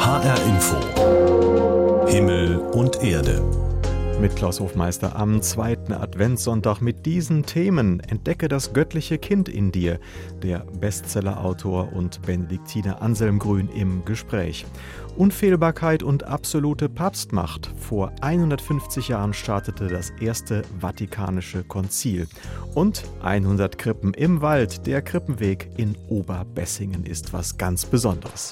HR Info. Himmel und Erde. Mit Klaus Hofmeister am 2. Adventssonntag mit diesen Themen. Entdecke das göttliche Kind in dir. Der Bestsellerautor und Benediktiner Anselm Grün im Gespräch. Unfehlbarkeit und absolute Papstmacht. Vor 150 Jahren startete das erste Vatikanische Konzil. Und 100 Krippen im Wald. Der Krippenweg in Oberbessingen ist was ganz Besonderes.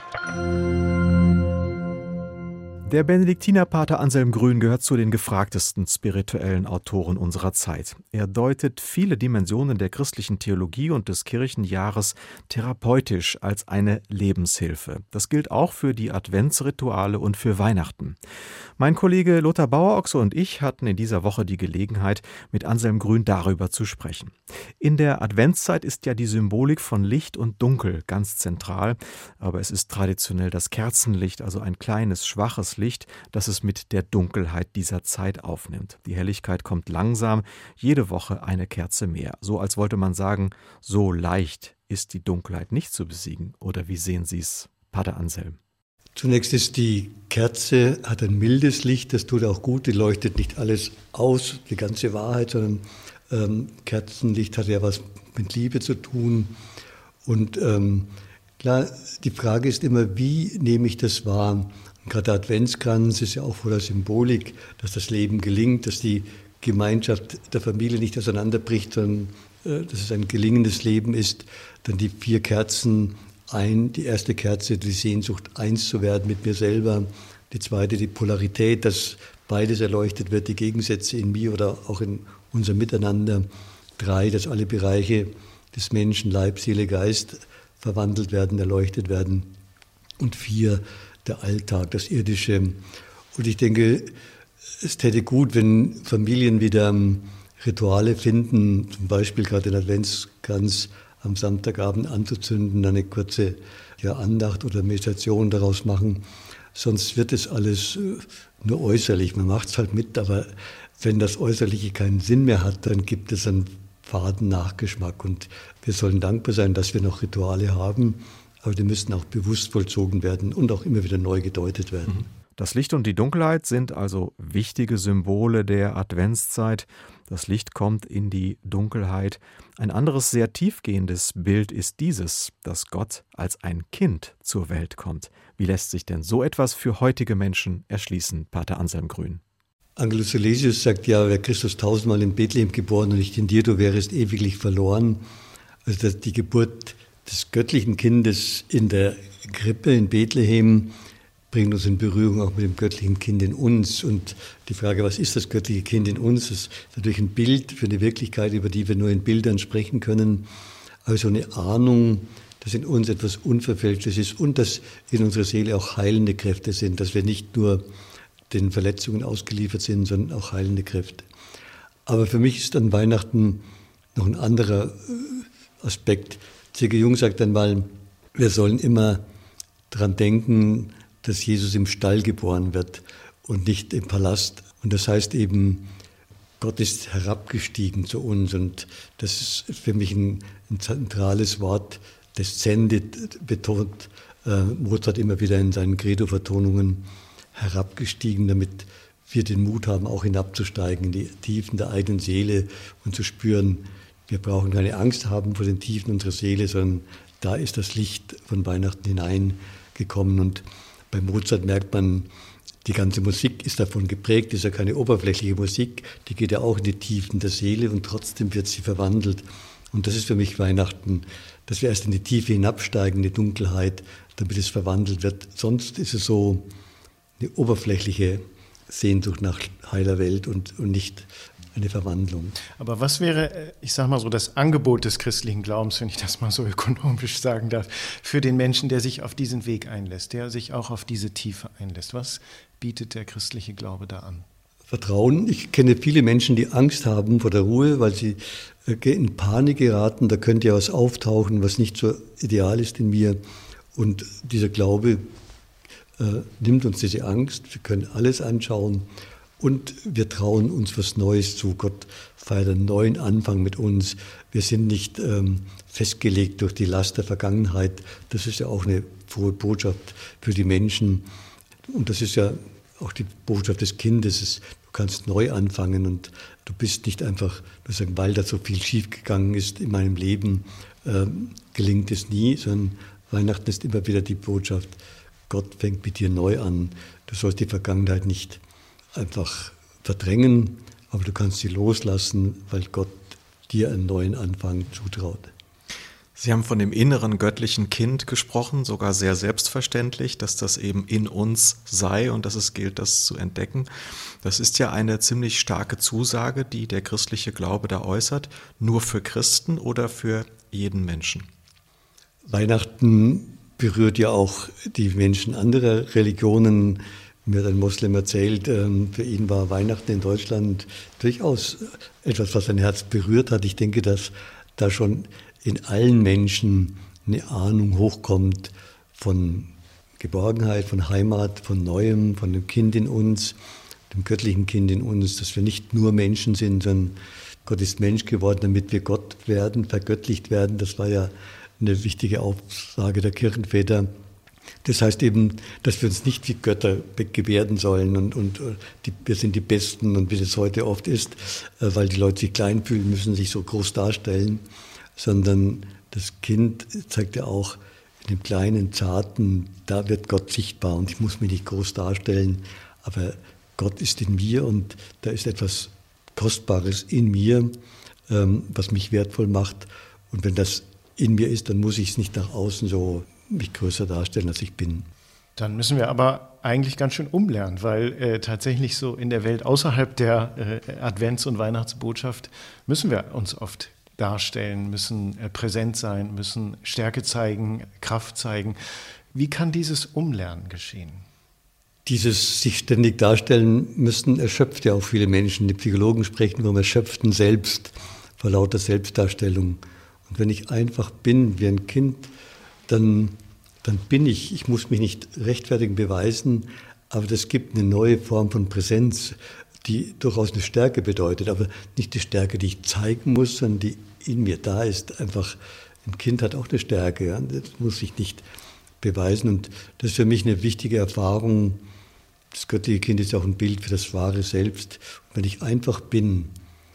Der Benediktinerpater Anselm Grün gehört zu den gefragtesten spirituellen Autoren unserer Zeit. Er deutet viele Dimensionen der christlichen Theologie und des Kirchenjahres therapeutisch als eine Lebenshilfe. Das gilt auch für die Adventsrituale und für Weihnachten. Mein Kollege Lothar Bauerochse und ich hatten in dieser Woche die Gelegenheit, mit Anselm Grün darüber zu sprechen. In der Adventszeit ist ja die Symbolik von Licht und Dunkel ganz zentral, aber es ist traditionell das Kerzenlicht, also ein kleines, schwaches Licht, das es mit der Dunkelheit dieser Zeit aufnimmt. Die Helligkeit kommt langsam, jede Woche eine Kerze mehr. So als wollte man sagen, so leicht ist die Dunkelheit nicht zu besiegen. Oder wie sehen Sie es, Pater Anselm? Zunächst ist die Kerze, hat ein mildes Licht, das tut auch gut, die leuchtet nicht alles aus, die ganze Wahrheit, sondern Kerzenlicht hat ja was mit Liebe zu tun. Und klar, die Frage ist immer, wie nehme ich das wahr? Und gerade der Adventskranz ist ja auch voller Symbolik, dass das Leben gelingt, dass die Gemeinschaft der Familie nicht auseinanderbricht, sondern dass es ein gelingendes Leben ist. Dann die 4 Kerzen, die erste Kerze, die Sehnsucht, eins zu werden mit mir selber. Die zweite, die Polarität, dass beides erleuchtet wird, die Gegensätze in mir oder auch in unserem Miteinander. 3, dass alle Bereiche des Menschen, Leib, Seele, Geist verwandelt werden, erleuchtet werden. Und 4, der Alltag, das Irdische. Und ich denke, es täte gut, wenn Familien wieder Rituale finden, zum Beispiel gerade den Adventskranz am Samstagabend anzuzünden, eine kurze Andacht oder Meditation daraus machen. Sonst wird es alles nur äußerlich. Man macht es halt mit, aber wenn das Äußerliche keinen Sinn mehr hat, dann gibt es einen faden Nachgeschmack. Und wir sollen dankbar sein, dass wir noch Rituale haben, aber die müssen auch bewusst vollzogen werden und auch immer wieder neu gedeutet werden. Das Licht und die Dunkelheit sind also wichtige Symbole der Adventszeit. Das Licht kommt in die Dunkelheit. Ein anderes sehr tiefgehendes Bild ist dieses, dass Gott als ein Kind zur Welt kommt. Wie lässt sich denn so etwas für heutige Menschen erschließen, Pater Anselm Grün? Angelus Silesius sagt ja, wäre Christus 1000-mal in Bethlehem geboren und nicht in dir, du wärest ewiglich verloren. Also die Geburt des göttlichen Kindes in der Krippe in Bethlehem bringt uns in Berührung auch mit dem göttlichen Kind in uns. Und die Frage, was ist das göttliche Kind in uns, ist natürlich ein Bild für eine Wirklichkeit, über die wir nur in Bildern sprechen können. Aber so eine Ahnung, dass in uns etwas Unverfälschtes ist und dass in unserer Seele auch heilende Kräfte sind, dass wir nicht nur den Verletzungen ausgeliefert sind, sondern auch heilende Kräfte. Aber für mich ist an Weihnachten noch ein anderer Aspekt. C.G. Jung sagt einmal, wir sollen immer daran denken, dass Jesus im Stall geboren wird und nicht im Palast. Und das heißt eben, Gott ist herabgestiegen zu uns. Und das ist für mich ein zentrales Wort, descendit betont Mozart immer wieder in seinen Credo-Vertonungen, herabgestiegen, damit wir den Mut haben, auch hinabzusteigen in die Tiefen der eigenen Seele und zu spüren, wir brauchen keine Angst haben vor den Tiefen unserer Seele, sondern da ist das Licht von Weihnachten hineingekommen. Und bei Mozart merkt man, die ganze Musik ist davon geprägt, ist ja keine oberflächliche Musik, die geht ja auch in die Tiefen der Seele und trotzdem wird sie verwandelt. Und das ist für mich Weihnachten, dass wir erst in die Tiefe hinabsteigen, in die Dunkelheit, damit es verwandelt wird. Sonst ist es so eine oberflächliche Sehnsucht nach heiler Welt und nicht eine Verwandlung. Aber was wäre, ich sage mal so, das Angebot des christlichen Glaubens, wenn ich das mal so ökonomisch sagen darf, für den Menschen, der sich auf diesen Weg einlässt, der sich auch auf diese Tiefe einlässt? Was bietet der christliche Glaube da an? Vertrauen. Ich kenne viele Menschen, die Angst haben vor der Ruhe, weil sie in Panik geraten. Da könnte ja was auftauchen, was nicht so ideal ist in mir. Und dieser Glaube nimmt uns diese Angst. Wir können alles anschauen. Und wir trauen uns was Neues zu. Gott feiert einen neuen Anfang mit uns. Wir sind nicht festgelegt durch die Last der Vergangenheit. Das ist ja auch eine frohe Botschaft für die Menschen. Und das ist ja auch die Botschaft des Kindes. Du kannst neu anfangen und du bist nicht einfach, weil da so viel schiefgegangen ist in meinem Leben, gelingt es nie, sondern Weihnachten ist immer wieder die Botschaft, Gott fängt mit dir neu an. Du sollst die Vergangenheit nicht einfach verdrängen, aber du kannst sie loslassen, weil Gott dir einen neuen Anfang zutraut. Sie haben von dem inneren göttlichen Kind gesprochen, sogar sehr selbstverständlich, dass das eben in uns sei und dass es gilt, das zu entdecken. Das ist ja eine ziemlich starke Zusage, die der christliche Glaube da äußert, nur für Christen oder für jeden Menschen. Weihnachten berührt ja auch die Menschen anderer Religionen. Mir hat ein Moslem erzählt, für ihn war Weihnachten in Deutschland durchaus etwas, was sein Herz berührt hat. Ich denke, dass da schon in allen Menschen eine Ahnung hochkommt von Geborgenheit, von Heimat, von Neuem, von dem Kind in uns, dem göttlichen Kind in uns, dass wir nicht nur Menschen sind, sondern Gott ist Mensch geworden, damit wir Gott werden, vergöttlicht werden. Das war ja eine wichtige Aussage der Kirchenväter. Das heißt eben, dass wir uns nicht wie Götter gebärden sollen und wir sind die Besten und wie das heute oft ist, weil die Leute sich klein fühlen, müssen sich so groß darstellen, sondern das Kind zeigt ja auch in dem kleinen, zarten, da wird Gott sichtbar und ich muss mich nicht groß darstellen, aber Gott ist in mir und da ist etwas Kostbares in mir, was mich wertvoll macht und wenn das in mir ist, dann muss ich es nicht nach außen so mich größer darstellen, als ich bin. Dann müssen wir aber eigentlich ganz schön umlernen, weil tatsächlich so in der Welt außerhalb der Advents- und Weihnachtsbotschaft müssen wir uns oft darstellen, müssen präsent sein, müssen Stärke zeigen, Kraft zeigen. Wie kann dieses Umlernen geschehen? Dieses sich ständig darstellen müssen erschöpft ja auch viele Menschen. Die Psychologen sprechen vom erschöpften Selbst, vor lauter Selbstdarstellung. Und wenn ich einfach bin wie ein Kind, dann bin ich. Ich muss mich nicht rechtfertigen, beweisen, aber das gibt eine neue Form von Präsenz, die durchaus eine Stärke bedeutet, aber nicht die Stärke, die ich zeigen muss, sondern die in mir da ist. Einfach, ein Kind hat auch eine Stärke, ja? Das muss ich nicht beweisen und das ist für mich eine wichtige Erfahrung. Das göttliche Kind ist auch ein Bild für das wahre Selbst. Und wenn ich einfach bin,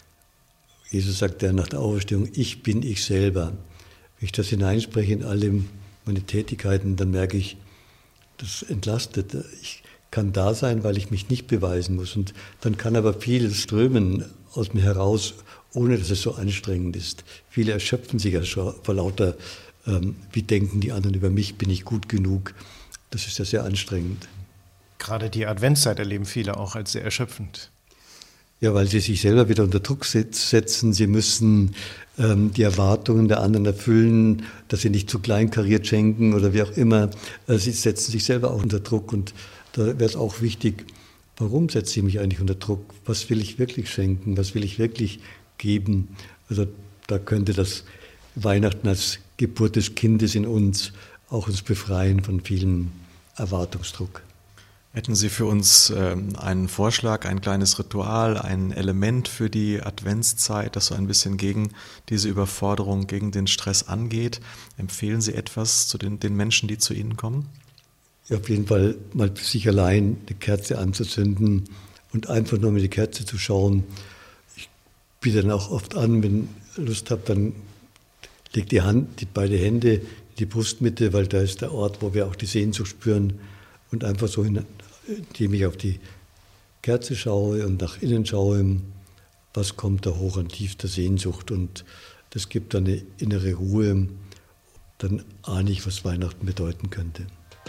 Jesus sagt ja nach der Auferstehung, ich bin ich selber. Wenn ich das hineinspreche in alle meine Tätigkeiten, dann merke ich, das entlastet. Ich kann da sein, weil ich mich nicht beweisen muss. Und dann kann aber viel strömen aus mir heraus, ohne dass es so anstrengend ist. Viele erschöpfen sich ja schon vor lauter, wie denken die anderen über mich, bin ich gut genug. Das ist ja sehr anstrengend. Gerade die Adventszeit erleben viele auch als sehr erschöpfend. Ja, weil sie sich selber wieder unter Druck setzen. Sie müssen die Erwartungen der anderen erfüllen, dass sie nicht zu kleinkariert schenken oder wie auch immer. Sie setzen sich selber auch unter Druck und da wäre es auch wichtig, warum setze ich mich eigentlich unter Druck? Was will ich wirklich schenken? Was will ich wirklich geben? Also da könnte das Weihnachten als Geburt des Kindes in uns auch uns befreien von vielem Erwartungsdruck. Hätten Sie für uns einen Vorschlag, ein kleines Ritual, ein Element für die Adventszeit, das so ein bisschen gegen diese Überforderung, gegen den Stress angeht? Empfehlen Sie etwas zu den Menschen, die zu Ihnen kommen? Ja, auf jeden Fall mal für sich allein eine Kerze anzuzünden und einfach nur mit der Kerze zu schauen. Ich biete dann auch oft an, wenn ich Lust habe, dann legt die beide Hände in die Brustmitte, weil da ist der Ort, wo wir auch die Sehnsucht spüren. Und einfach so, indem ich auf die Kerze schaue und nach innen schaue, was kommt da hoch an tiefster Sehnsucht. Und das gibt dann eine innere Ruhe. Dann ahne ich, was Weihnachten bedeuten könnte.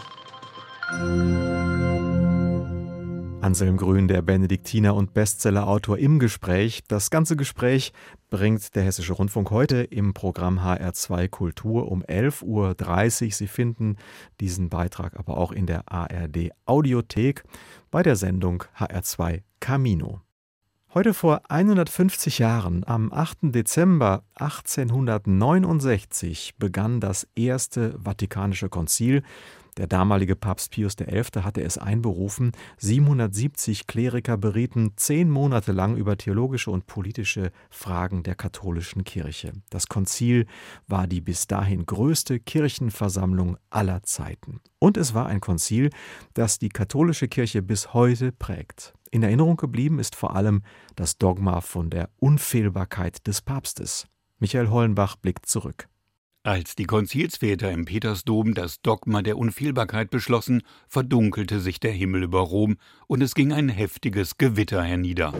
Anselm Grün, der Benediktiner und Bestsellerautor, im Gespräch. Das ganze Gespräch bringt der Hessische Rundfunk heute im Programm HR2 Kultur um 11.30 Uhr. Sie finden diesen Beitrag aber auch in der ARD Audiothek bei der Sendung HR2 Camino. Heute vor 150 Jahren, am 8. Dezember 1869, begann das Erste Vatikanische Konzil, Der damalige Papst Pius XI. Hatte es einberufen. 770 Kleriker berieten 10 Monate lang über theologische und politische Fragen der katholischen Kirche. Das Konzil war die bis dahin größte Kirchenversammlung aller Zeiten. Und es war ein Konzil, das die katholische Kirche bis heute prägt. In Erinnerung geblieben ist vor allem das Dogma von der Unfehlbarkeit des Papstes. Michael Hollenbach blickt zurück. Als die Konzilsväter im Petersdom das Dogma der Unfehlbarkeit beschlossen, verdunkelte sich der Himmel über Rom und es ging ein heftiges Gewitter hernieder.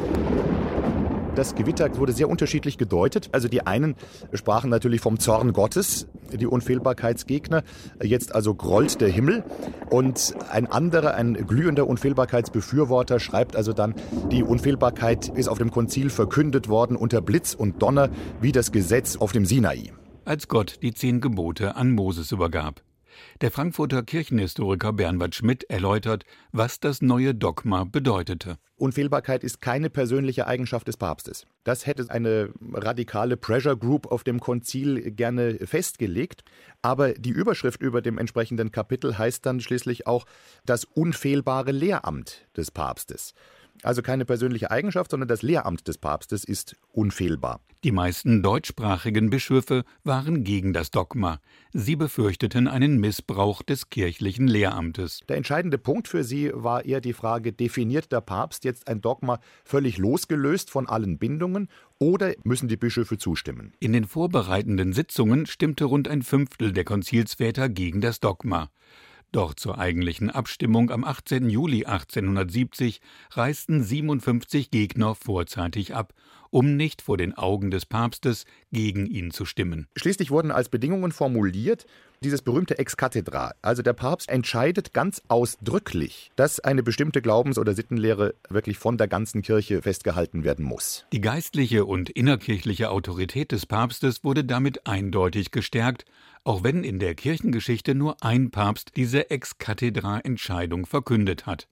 Das Gewitter wurde sehr unterschiedlich gedeutet. Also die einen sprachen natürlich vom Zorn Gottes, die Unfehlbarkeitsgegner. Jetzt also grollt der Himmel. Und ein anderer, ein glühender Unfehlbarkeitsbefürworter, schreibt also dann, die Unfehlbarkeit ist auf dem Konzil verkündet worden unter Blitz und Donner wie das Gesetz auf dem Sinai. Als Gott die 10 Gebote an Moses übergab. Der Frankfurter Kirchenhistoriker Bernward Schmidt erläutert, was das neue Dogma bedeutete. Unfehlbarkeit ist keine persönliche Eigenschaft des Papstes. Das hätte eine radikale Pressure Group auf dem Konzil gerne festgelegt. Aber die Überschrift über dem entsprechenden Kapitel heißt dann schließlich auch das unfehlbare Lehramt des Papstes. Also keine persönliche Eigenschaft, sondern das Lehramt des Papstes ist unfehlbar. Die meisten deutschsprachigen Bischöfe waren gegen das Dogma. Sie befürchteten einen Missbrauch des kirchlichen Lehramtes. Der entscheidende Punkt für sie war eher die Frage, definiert der Papst jetzt ein Dogma völlig losgelöst von allen Bindungen oder müssen die Bischöfe zustimmen? In den vorbereitenden Sitzungen stimmte rund ein Fünftel der Konzilsväter gegen das Dogma. Doch zur eigentlichen Abstimmung am 18. Juli 1870 reisten 57 Gegner vorzeitig ab, um nicht vor den Augen des Papstes gegen ihn zu stimmen. Schließlich wurden als Bedingungen formuliert, dieses berühmte Ex cathedra. Also der Papst entscheidet ganz ausdrücklich, dass eine bestimmte Glaubens- oder Sittenlehre wirklich von der ganzen Kirche festgehalten werden muss. Die geistliche und innerkirchliche Autorität des Papstes wurde damit eindeutig gestärkt, auch wenn in der Kirchengeschichte nur ein Papst diese Ex cathedra-Entscheidung verkündet hat.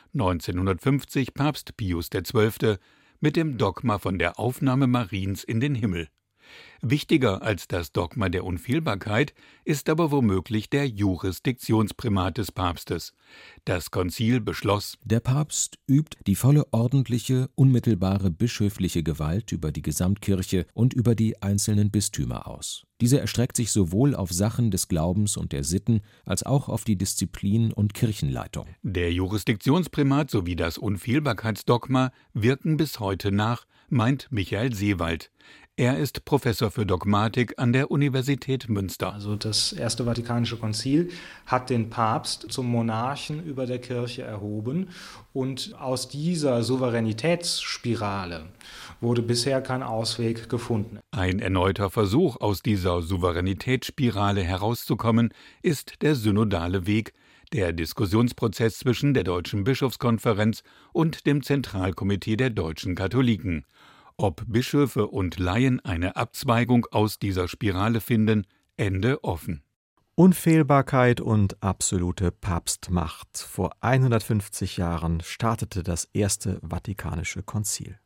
1950 Papst Pius XII. Mit dem Dogma von der Aufnahme Mariens in den Himmel. Wichtiger als das Dogma der Unfehlbarkeit ist aber womöglich der Jurisdiktionsprimat des Papstes. Das Konzil beschloss: Der Papst übt die volle ordentliche, unmittelbare bischöfliche Gewalt über die Gesamtkirche und über die einzelnen Bistümer aus. Diese erstreckt sich sowohl auf Sachen des Glaubens und der Sitten als auch auf die Disziplin und Kirchenleitung. Der Jurisdiktionsprimat sowie das Unfehlbarkeitsdogma wirken bis heute nach, meint Michael Seewald. Er ist Professor für Dogmatik an der Universität Münster. Also das Erste Vatikanische Konzil hat den Papst zum Monarchen über der Kirche erhoben und aus dieser Souveränitätsspirale wurde bisher kein Ausweg gefunden. Ein erneuter Versuch, aus dieser Souveränitätsspirale herauszukommen, ist der synodale Weg, der Diskussionsprozess zwischen der Deutschen Bischofskonferenz und dem Zentralkomitee der deutschen Katholiken. Ob Bischöfe und Laien eine Abzweigung aus dieser Spirale finden, Ende offen. Unfehlbarkeit und absolute Papstmacht. Vor 150 Jahren startete das Erste Vatikanische Konzil.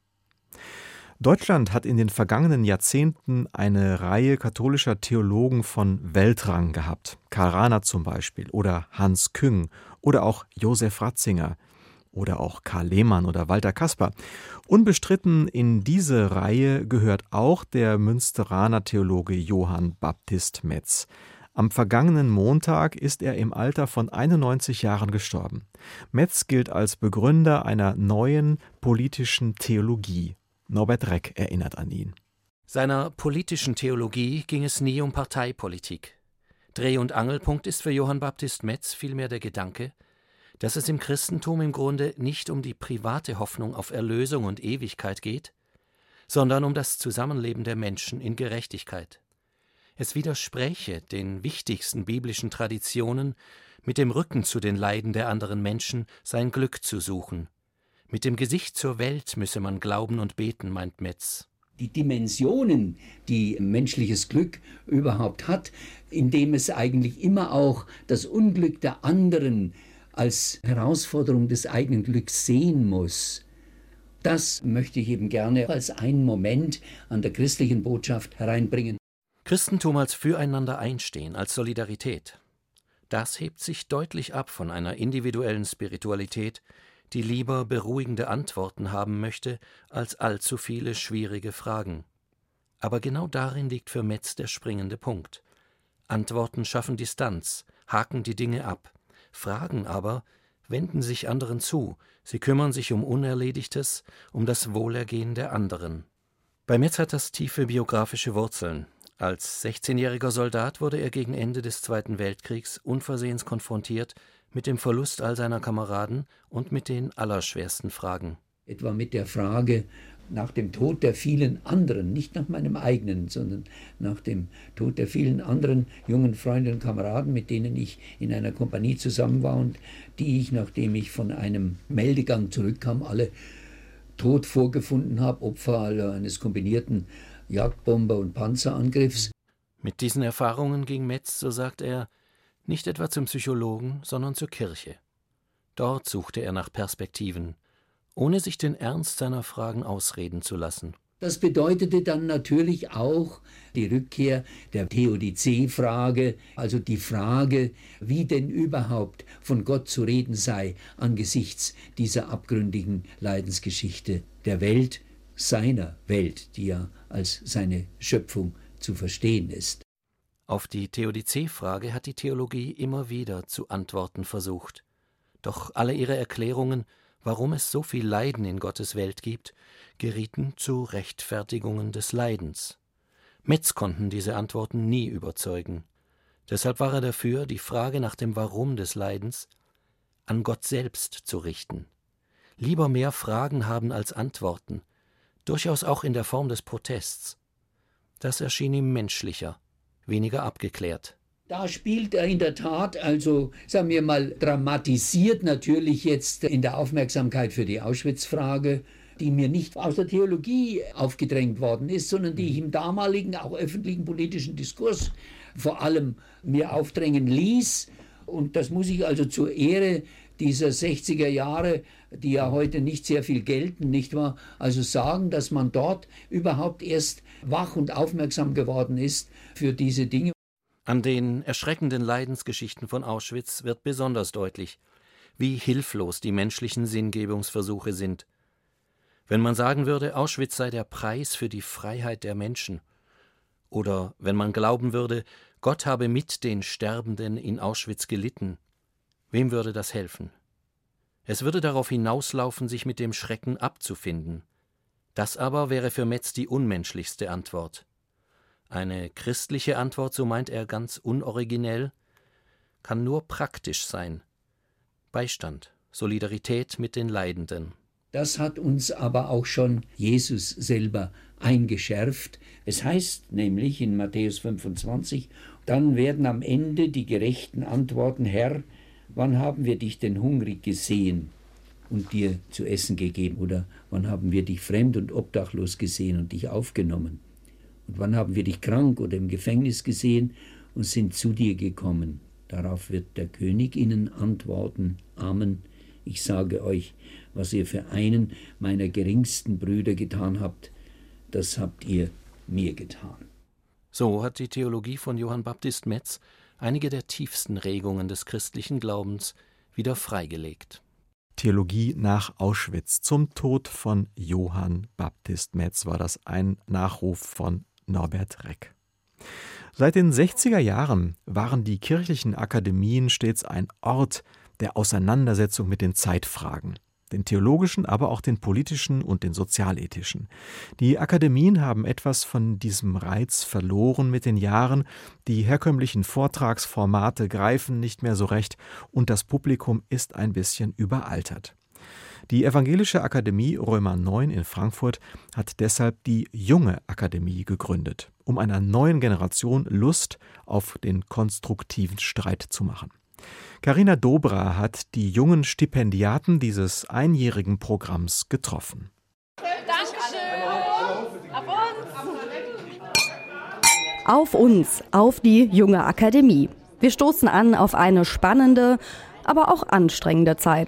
Deutschland hat in den vergangenen Jahrzehnten eine Reihe katholischer Theologen von Weltrang gehabt. Karl Rahner zum Beispiel oder Hans Küng oder auch Josef Ratzinger oder auch Karl Lehmann oder Walter Kasper. Unbestritten in diese Reihe gehört auch der Münsteraner Theologe Johann Baptist Metz. Am vergangenen Montag ist er im Alter von 91 Jahren gestorben. Metz gilt als Begründer einer neuen politischen Theologie. Norbert Reck erinnert an ihn. Seiner politischen Theologie ging es nie um Parteipolitik. Dreh- und Angelpunkt ist für Johann Baptist Metz vielmehr der Gedanke, dass es im Christentum im Grunde nicht um die private Hoffnung auf Erlösung und Ewigkeit geht, sondern um das Zusammenleben der Menschen in Gerechtigkeit. Es widerspräche den wichtigsten biblischen Traditionen, mit dem Rücken zu den Leiden der anderen Menschen sein Glück zu suchen. Mit dem Gesicht zur Welt müsse man glauben und beten, meint Metz. Die Dimensionen, die menschliches Glück überhaupt hat, indem es eigentlich immer auch das Unglück der anderen als Herausforderung des eigenen Glücks sehen muss. Das möchte ich eben gerne als einen Moment an der christlichen Botschaft hereinbringen. Christentum als Füreinander einstehen, als Solidarität. Das hebt sich deutlich ab von einer individuellen Spiritualität, die lieber beruhigende Antworten haben möchte, als allzu viele schwierige Fragen. Aber genau darin liegt für Metz der springende Punkt. Antworten schaffen Distanz, haken die Dinge ab. Fragen aber wenden sich anderen zu, sie kümmern sich um Unerledigtes, um das Wohlergehen der anderen. Bei Metz hat das tiefe biografische Wurzeln. Als 16-jähriger Soldat wurde er gegen Ende des Zweiten Weltkriegs unversehens konfrontiert mit dem Verlust all seiner Kameraden und mit den allerschwersten Fragen. Etwa mit der Frage nach dem Tod der vielen anderen, nicht nach meinem eigenen, sondern nach dem Tod der vielen anderen jungen Freunde und Kameraden, mit denen ich in einer Kompanie zusammen war und die ich, nachdem ich von einem Meldegang zurückkam, alle tot vorgefunden habe, Opfer eines kombinierten Jagdbomber- und Panzerangriffs. Mit diesen Erfahrungen ging Metz, so sagt er, nicht etwa zum Psychologen, sondern zur Kirche. Dort suchte er nach Perspektiven, ohne sich den Ernst seiner Fragen ausreden zu lassen. Das bedeutete dann natürlich auch die Rückkehr der Theodizee-Frage, also die Frage, wie denn überhaupt von Gott zu reden sei angesichts dieser abgründigen Leidensgeschichte der Welt, seiner Welt, die ja als seine Schöpfung zu verstehen ist. Auf die Theodizee-Frage hat die Theologie immer wieder zu antworten versucht. Doch alle ihre Erklärungen, warum es so viel Leiden in Gottes Welt gibt, gerieten zu Rechtfertigungen des Leidens. Metz konnten diese Antworten nie überzeugen. Deshalb war er dafür, die Frage nach dem Warum des Leidens an Gott selbst zu richten. Lieber mehr Fragen haben als Antworten, durchaus auch in der Form des Protests. Das erschien ihm menschlicher, weniger abgeklärt. Da spielt er in der Tat, also sagen wir mal dramatisiert natürlich jetzt in der Aufmerksamkeit für die Auschwitz-Frage, die mir nicht aus der Theologie aufgedrängt worden ist, sondern die ich im damaligen, auch öffentlichen politischen Diskurs vor allem mir aufdrängen ließ. Und das muss ich also zur Ehre dieser 60er Jahre, die ja heute nicht sehr viel gelten, nicht wahr? Also sagen, dass man dort überhaupt erst wach und aufmerksam geworden ist für diese Dinge. An den erschreckenden Leidensgeschichten von Auschwitz wird besonders deutlich, wie hilflos die menschlichen Sinngebungsversuche sind. Wenn man sagen würde, Auschwitz sei der Preis für die Freiheit der Menschen, oder wenn man glauben würde, Gott habe mit den Sterbenden in Auschwitz gelitten, wem würde das helfen? Es würde darauf hinauslaufen, sich mit dem Schrecken abzufinden. Das aber wäre für Metz die unmenschlichste Antwort. Eine christliche Antwort, so meint er ganz unoriginell, kann nur praktisch sein. Beistand, Solidarität mit den Leidenden. Das hat uns aber auch schon Jesus selber eingeschärft. Es heißt nämlich in Matthäus 25, dann werden am Ende die Gerechten antworten, Herr, wann haben wir dich denn hungrig gesehen und dir zu essen gegeben? Oder wann haben wir dich fremd und obdachlos gesehen und dich aufgenommen? Und wann haben wir dich krank oder im Gefängnis gesehen und sind zu dir gekommen? Darauf wird der König ihnen antworten, Amen, ich sage euch, was ihr für einen meiner geringsten Brüder getan habt, das habt ihr mir getan. So hat die Theologie von Johann Baptist Metz einige der tiefsten Regungen des christlichen Glaubens wieder freigelegt. Theologie nach Auschwitz. Zum Tod von Johann Baptist Metz war das ein Nachruf von Norbert Reck. Seit den 60er Jahren waren die kirchlichen Akademien stets ein Ort der Auseinandersetzung mit den Zeitfragen, den theologischen, aber auch den politischen und den sozialethischen. Die Akademien haben etwas von diesem Reiz verloren mit den Jahren, die herkömmlichen Vortragsformate greifen nicht mehr so recht und das Publikum ist ein bisschen überaltert. Die Evangelische Akademie Römer 9 in Frankfurt hat deshalb die Junge Akademie gegründet, um einer neuen Generation Lust auf den konstruktiven Streit zu machen. Carina Dobra hat die jungen Stipendiaten dieses einjährigen Programms getroffen. Dankeschön. Auf uns, auf die Junge Akademie. Wir stoßen an auf eine spannende, aber auch anstrengende Zeit.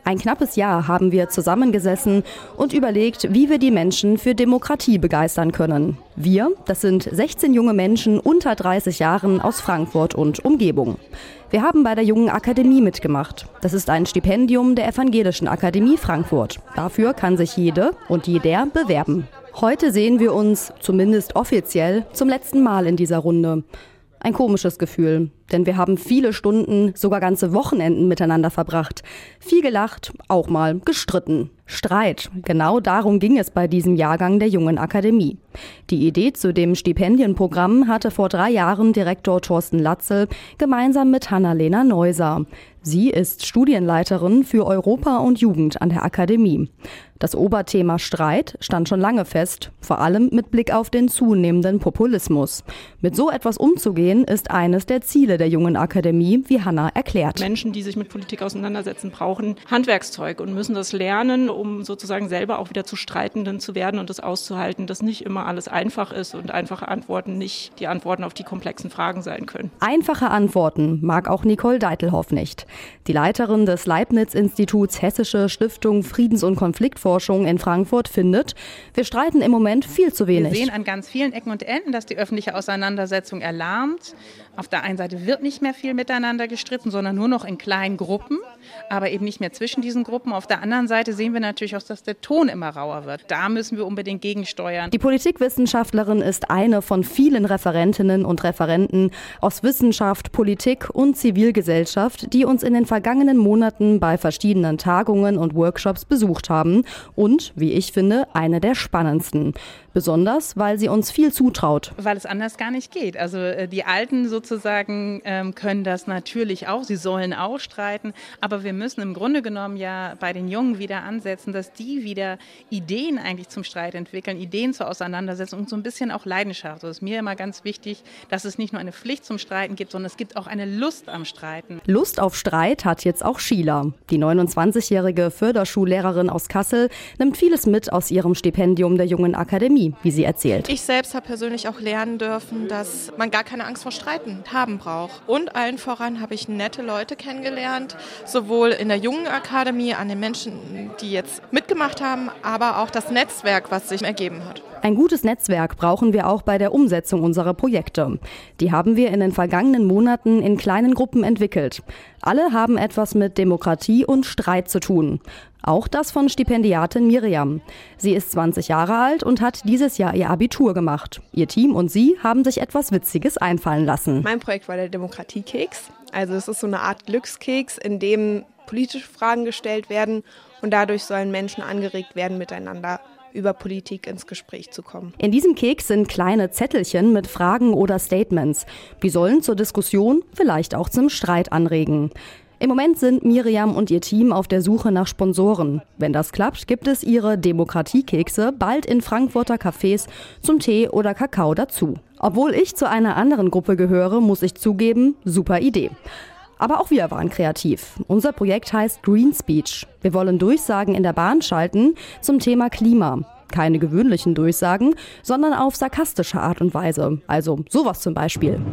Ein knappes Jahr haben wir zusammengesessen und überlegt, wie wir die Menschen für Demokratie begeistern können. Wir, das sind 16 junge Menschen unter 30 Jahren aus Frankfurt und Umgebung. Wir haben bei der Jungen Akademie mitgemacht. Das ist ein Stipendium der Evangelischen Akademie Frankfurt. Dafür kann sich jede und jeder bewerben. Heute sehen wir uns, zumindest offiziell, zum letzten Mal in dieser Runde. Ein komisches Gefühl, denn wir haben viele Stunden, sogar ganze Wochenenden miteinander verbracht. Viel gelacht, auch mal gestritten. Streit, genau darum ging es bei diesem Jahrgang der Jungen Akademie. Die Idee zu dem Stipendienprogramm hatte vor 3 Jahren Direktor Thorsten Latzel gemeinsam mit Hanna-Lena Neuser. Sie ist Studienleiterin für Europa und Jugend an der Akademie. Das Oberthema Streit stand schon lange fest, vor allem mit Blick auf den zunehmenden Populismus. Mit so etwas umzugehen, ist eines der Ziele der Jungen Akademie, wie Hanna erklärt. Menschen, die sich mit Politik auseinandersetzen, brauchen Handwerkszeug und müssen das lernen, um sozusagen selber auch wieder zu Streitenden zu werden und das auszuhalten, dass nicht immer alles einfach ist und einfache Antworten nicht die Antworten auf die komplexen Fragen sein können. Einfache Antworten mag auch Nicole Deitelhoff nicht. Die Leiterin des Leibniz-Instituts Hessische Stiftung Friedens- und Konfliktforschung in Frankfurt findet, wir streiten im Moment viel zu wenig. Wir sehen an ganz vielen Ecken und Enden, dass die öffentliche Auseinandersetzung erlahmt. Auf der einen Seite wird nicht mehr viel miteinander gestritten, sondern nur noch in kleinen Gruppen, aber eben nicht mehr zwischen diesen Gruppen. Auf der anderen Seite sehen wir natürlich auch, dass der Ton immer rauer wird. Da müssen wir unbedingt gegensteuern. Die Politikwissenschaftlerin ist eine von vielen Referentinnen und Referenten aus Wissenschaft, Politik und Zivilgesellschaft, die uns in den vergangenen Monaten bei verschiedenen Tagungen und Workshops besucht haben und, wie ich finde, eine der spannendsten. Besonders, weil sie uns viel zutraut. Weil es anders gar nicht geht. Also die Alten sozusagen können das natürlich auch, sie sollen auch streiten, aber wir müssen im Grunde genommen ja bei den Jungen wieder ansetzen, dass die wieder Ideen eigentlich zum Streit entwickeln, Ideen zur Auseinandersetzung und so ein bisschen auch Leidenschaft. Das ist mir immer ganz wichtig, dass es nicht nur eine Pflicht zum Streiten gibt, sondern es gibt auch eine Lust am Streiten. Lust auf Streit hat jetzt auch Sheila. Die 29-jährige Förderschullehrerin aus Kassel nimmt vieles mit aus ihrem Stipendium der Jungen Akademie, wie sie erzählt. Ich selbst habe persönlich auch lernen dürfen, dass man gar keine Angst vor Streiten haben braucht. Und allen voran habe ich nette Leute kennengelernt, sowohl in der Jungen Akademie, an den Menschen, die jetzt mitgemacht haben, aber auch das Netzwerk, was sich ergeben hat. Ein gutes Netzwerk brauchen wir auch bei der Umsetzung unserer Projekte. Die haben wir in den vergangenen Monaten in kleinen Gruppen entwickelt. Alle haben etwas mit Demokratie und Streit zu tun. Auch das von Stipendiatin Miriam. Sie ist 20 Jahre alt und hat dieses Jahr ihr Abitur gemacht. Ihr Team und sie haben sich etwas Witziges einfallen lassen. Mein Projekt war der Demokratiekeks. Also es ist so eine Art Glückskeks, in dem politische Fragen gestellt werden und dadurch sollen Menschen angeregt werden, miteinander über Politik ins Gespräch zu kommen. In diesem Keks sind kleine Zettelchen mit Fragen oder Statements. Die sollen zur Diskussion, vielleicht auch zum Streit anregen. Im Moment sind Miriam und ihr Team auf der Suche nach Sponsoren. Wenn das klappt, gibt es ihre Demokratiekekse bald in Frankfurter Cafés zum Tee oder Kakao dazu. Obwohl ich zu einer anderen Gruppe gehöre, muss ich zugeben, super Idee. Aber auch wir waren kreativ. Unser Projekt heißt Green Speech. Wir wollen Durchsagen in der Bahn schalten zum Thema Klima. Keine gewöhnlichen Durchsagen, sondern auf sarkastische Art und Weise. Also sowas zum Beispiel.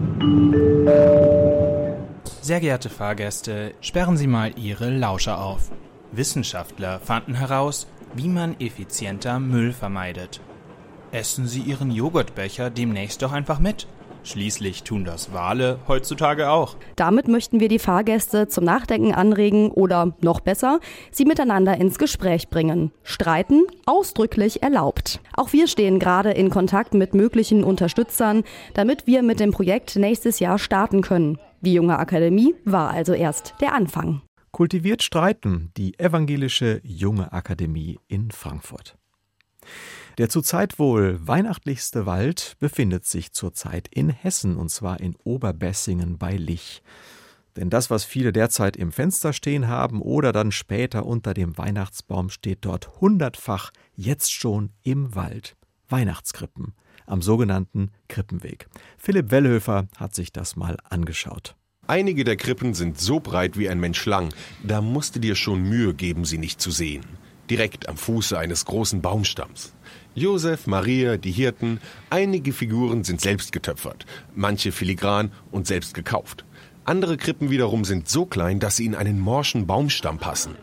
Sehr geehrte Fahrgäste, sperren Sie mal Ihre Lauscher auf. Wissenschaftler fanden heraus, wie man effizienter Müll vermeidet. Essen Sie Ihren Joghurtbecher demnächst doch einfach mit. Schließlich tun das Wale heutzutage auch. Damit möchten wir die Fahrgäste zum Nachdenken anregen oder, noch besser, sie miteinander ins Gespräch bringen. Streiten ausdrücklich erlaubt. Auch wir stehen gerade in Kontakt mit möglichen Unterstützern, damit wir mit dem Projekt nächstes Jahr starten können. Die Junge Akademie war also erst der Anfang. Kultiviert streiten, die evangelische Junge Akademie in Frankfurt. Der zurzeit wohl weihnachtlichste Wald befindet sich zurzeit in Hessen, und zwar in Oberbessingen bei Lich. Denn das, was viele derzeit im Fenster stehen haben oder dann später unter dem Weihnachtsbaum, steht dort 100-fach jetzt schon im Wald. Weihnachtskrippen am sogenannten Krippenweg. Philipp Wellhöfer hat sich das mal angeschaut. Einige der Krippen sind so breit wie ein Mensch lang, da musst du dir schon Mühe geben, sie nicht zu sehen. Direkt am Fuße eines großen Baumstamms. Josef, Maria, die Hirten, einige Figuren sind selbst getöpfert, manche filigran und selbst gekauft. Andere Krippen wiederum sind so klein, dass sie in einen morschen Baumstamm passen.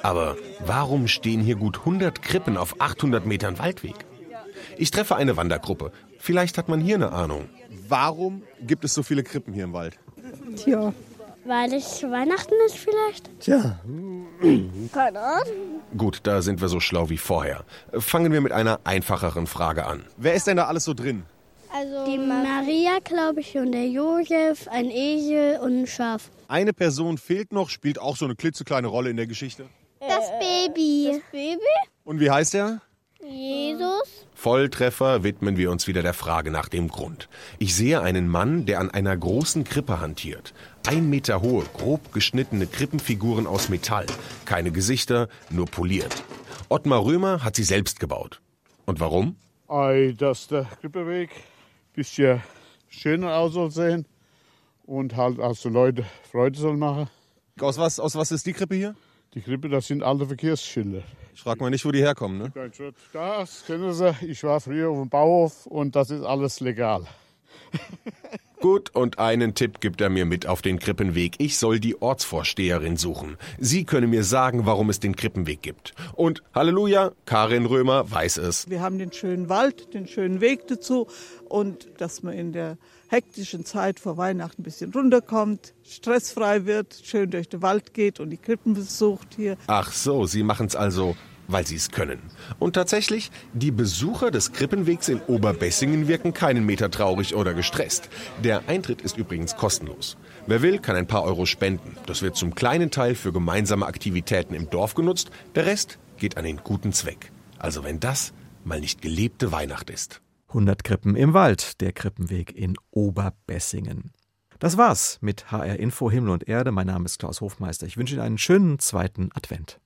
Aber warum stehen hier gut 100 Krippen auf 800 Metern Waldweg? Ich treffe eine Wandergruppe. Vielleicht hat man hier eine Ahnung. Warum gibt es so viele Krippen hier im Wald? Tja, weil es Weihnachten ist vielleicht? Tja, keine Ahnung. Gut, da sind wir so schlau wie vorher. Fangen wir mit einer einfacheren Frage an. Wer ist denn da alles so drin? Also die Maria, glaube ich, und der Josef, ein Esel und ein Schaf. Eine Person fehlt noch, spielt auch so eine klitzekleine Rolle in der Geschichte. Das Baby. Das Baby? Und wie heißt er? Jesus. Volltreffer, widmen wir uns wieder der Frage nach dem Grund. Ich sehe einen Mann, der an einer großen Krippe hantiert. 1 Meter hohe, grob geschnittene Krippenfiguren aus Metall. Keine Gesichter, nur poliert. Ottmar Römer hat sie selbst gebaut. Und warum? Dass der Krippeweg ein bisschen schöner aus soll sehen und halt also Leute Freude soll machen. Aus was ist die Krippe hier? Die Krippe, das sind alte Verkehrsschilder. Ich frage mal nicht, wo die herkommen, ne? Das kennen Sie. Ich war früher auf dem Bauhof und das ist alles legal. Gut, und einen Tipp gibt er mir mit auf den Krippenweg. Ich soll die Ortsvorsteherin suchen. Sie könne mir sagen, warum es den Krippenweg gibt. Und Halleluja, Karin Römer weiß es. Wir haben den schönen Wald, den schönen Weg dazu und dass man in der hektischen Zeit vor Weihnachten ein bisschen runterkommt, stressfrei wird, schön durch den Wald geht und die Krippen besucht hier. Ach so, Sie machen's also, weil Sie es können. Und tatsächlich, die Besucher des Krippenwegs in Oberbessingen wirken keinen Meter traurig oder gestresst. Der Eintritt ist übrigens kostenlos. Wer will, kann ein paar Euro spenden. Das wird zum kleinen Teil für gemeinsame Aktivitäten im Dorf genutzt. Der Rest geht an den guten Zweck. Also wenn das mal nicht gelebte Weihnacht ist. 100 Krippen im Wald, der Krippenweg in Oberbessingen. Das war's mit HR Info Himmel und Erde. Mein Name ist Klaus Hofmeister. Ich wünsche Ihnen einen schönen zweiten Advent.